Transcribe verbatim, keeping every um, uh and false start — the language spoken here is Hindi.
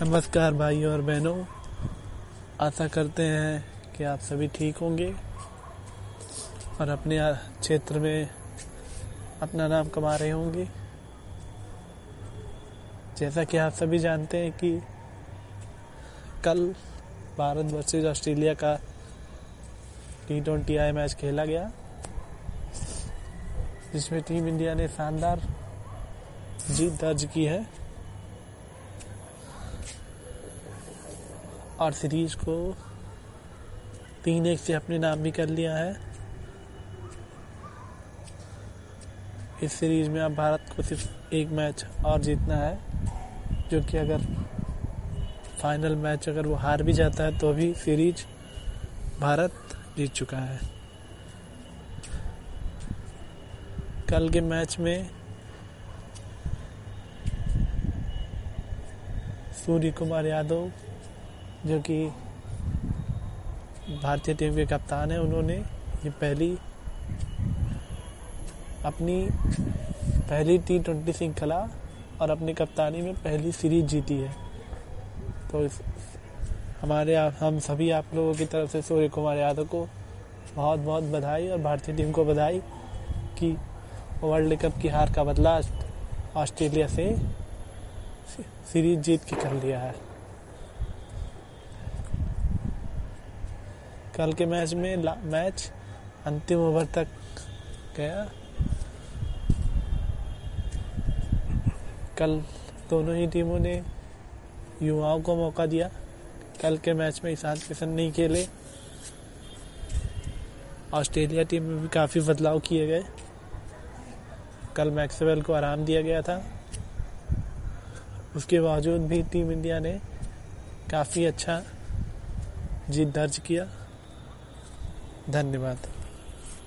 नमस्कार भाइयों और बहनों, आशा करते हैं कि आप सभी ठीक होंगे और अपने क्षेत्र में अपना नाम कमा रहे होंगे। जैसा कि आप सभी जानते हैं कि कल भारत वर्सेस ऑस्ट्रेलिया का टी ट्वेंटी आई मैच खेला गया, जिसमें टीम इंडिया ने शानदार जीत दर्ज की है और सीरीज को तीन एक से अपने नाम भी कर लिया है। इस सीरीज में अब भारत को सिर्फ एक मैच और जीतना है, जो कि अगर फाइनल मैच अगर वो हार भी जाता है तो भी सीरीज भारत जीत चुका है। कल के मैच में सूर्य कुमार यादव, जो कि भारतीय टीम के कप्तान हैं, उन्होंने ये पहली अपनी पहली टी ट्वेंटी श्रृंखला और अपनी कप्तानी में पहली सीरीज जीती है। तो इस हमारे हम सभी आप लोगों की तरफ से सूर्य कुमार यादव को बहुत बहुत बधाई और भारतीय टीम को बधाई कि वर्ल्ड कप की हार का बदला ऑस्ट्रेलिया से सीरीज जीत के कर लिया है। कल के मैच में मैच अंतिम ओवर तक गया। कल दोनों ही टीमों ने युवाओं को मौका दिया। कल के मैच में ईशान किशन नहीं खेले। ऑस्ट्रेलिया टीम में भी काफ़ी बदलाव किए गए। कल मैक्सवेल को आराम दिया गया था, उसके बावजूद भी टीम इंडिया ने काफ़ी अच्छा जीत दर्ज किया। धन्यवाद।